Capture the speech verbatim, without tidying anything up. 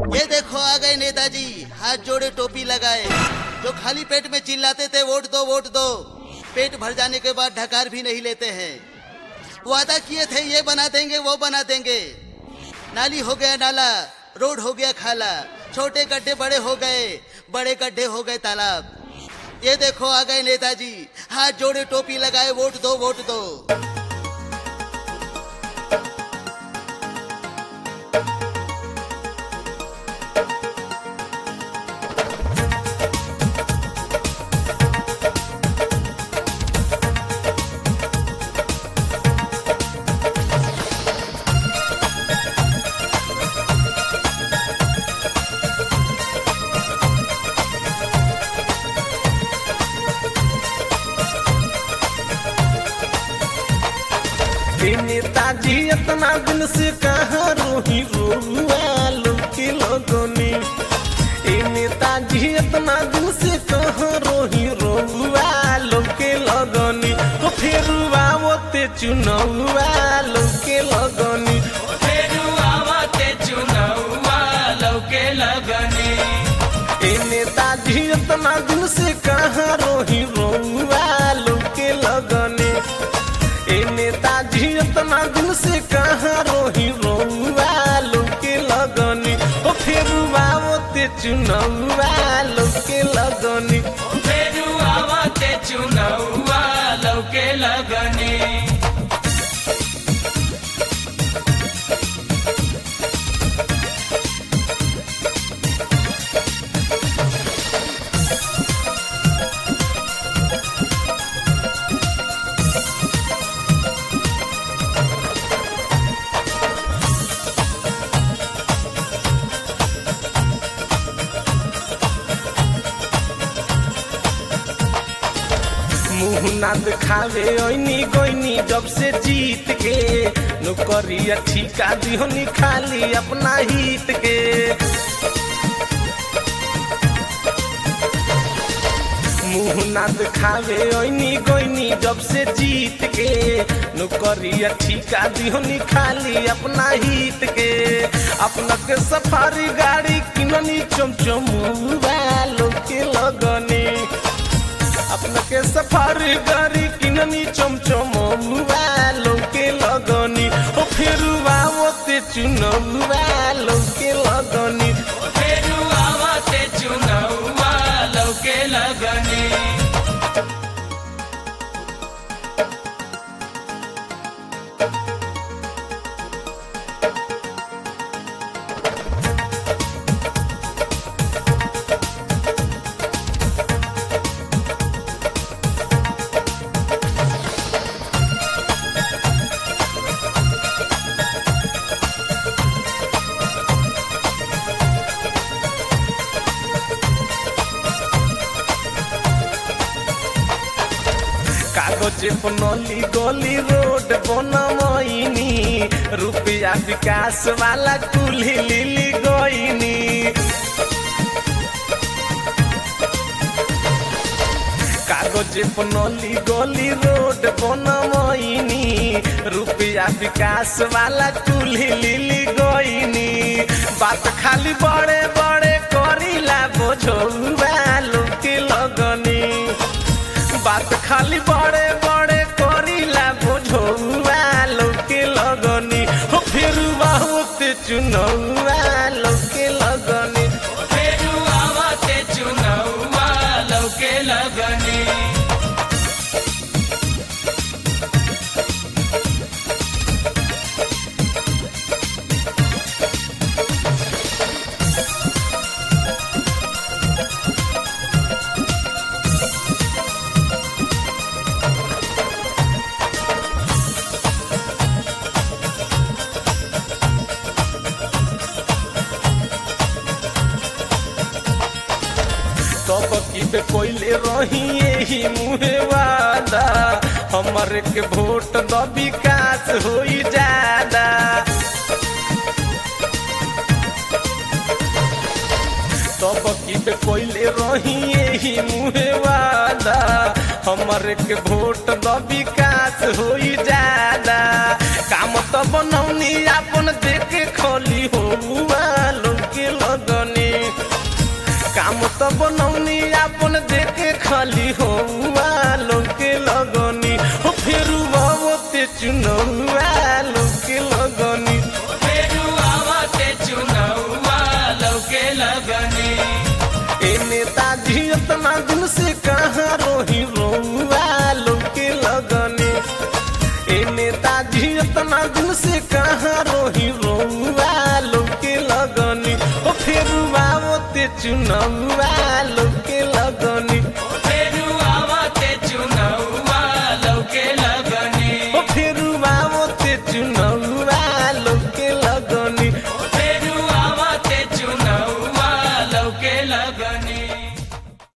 ये देखो आ गए नेताजी, हाथ जोड़े टोपी लगाए। जो खाली पेट में चिल्लाते थे वोट दो वोट दो, पेट भर जाने के बाद ढकार भी नहीं लेते हैं। वादा किए थे ये बना देंगे वो बना देंगे। नाली हो गया नाला, रोड हो गया खाला, छोटे गड्ढे बड़े हो गए, बड़े गड्ढे हो गए तालाब। ये देखो आ गए नेताजी, हाथ जोड़े टोपी लगाए, वोट दो वोट दो। नेताजी इतना दिन से कहाँ रोही रोहुआ लौके लगनी। ए नेताजी इतना दिन से कहाँ रोही रोहुआ लौके लगनी। तो फिर आवते चुनौआ लौके लगनी। फिर आवते चुनौआ लौके लगनी। ए नेताजी इतना दिन से कहाँ रोही रोहुआ लौके लगनी। ए नेताजी इतना दिन से कहाँ रोही रोहुआ लौके लगनी। ओ फिर आवते चुनौआ लौके लगनी। फिर आवते चुनौआ लौके लगनी। मुँह ना दिखावे ओइनी गोइनी जब से जीत के। नौकरिया ठीका दिहनी खाली अपना हित के। मुँह ना दिखावे ओइनी गोइनी जब से जीत के। नौकरिया ठीका दिहनी खाली अपना हित के। अपना के सफारी गाड़ी किननी चमचमुआ लौके लगनी। अपना के सफारी गाड़ी किननी चमचमुआ लौके लगनी। ओ फिर आवते चुनौआ लौके लगनी। फिर आवते चुनौआ लौके लगनी। कागज बनली गली रोड बनमैनी। रुपया विकास वाला कुल्ही लिली गईनी। कागज बनली गली रोड बनमैनी। रुपया विकास वाला कुल्ही लिली गईनी। बात खाली बड़े बड़े करीला बोझौआ लौके लगनी। बात खाली बड़े बड़े करीला बोझौआ लौके लगनी। हो फिर आवते चुनौआ लौके लगनी। फिर आवते चुनौआ लौके लगनी। तब की बे कोइले रही यही मुहे वादा। हमर के वोट द विकास होई ज्यादा। तब की बे कोइले रही यही मुहे वादा। हमर के वोट द विकास होई ज्यादा। काम तो बनौनी अपन देख खोली हो लौके लग तो बनौनी अपन देखे खाली हुआ लौके लगनी हो फिर आवते चुनौआ लौके लगनी फेरू आवते चुनौआ लौके लगनी ए नेताजी इतना दिन से कहाँ रोही रोआ लौके लगनी ए नेताजी इतना दिन से कहाँ रोही रोआ लौके लगनी ओ फिर आवते चुनौआ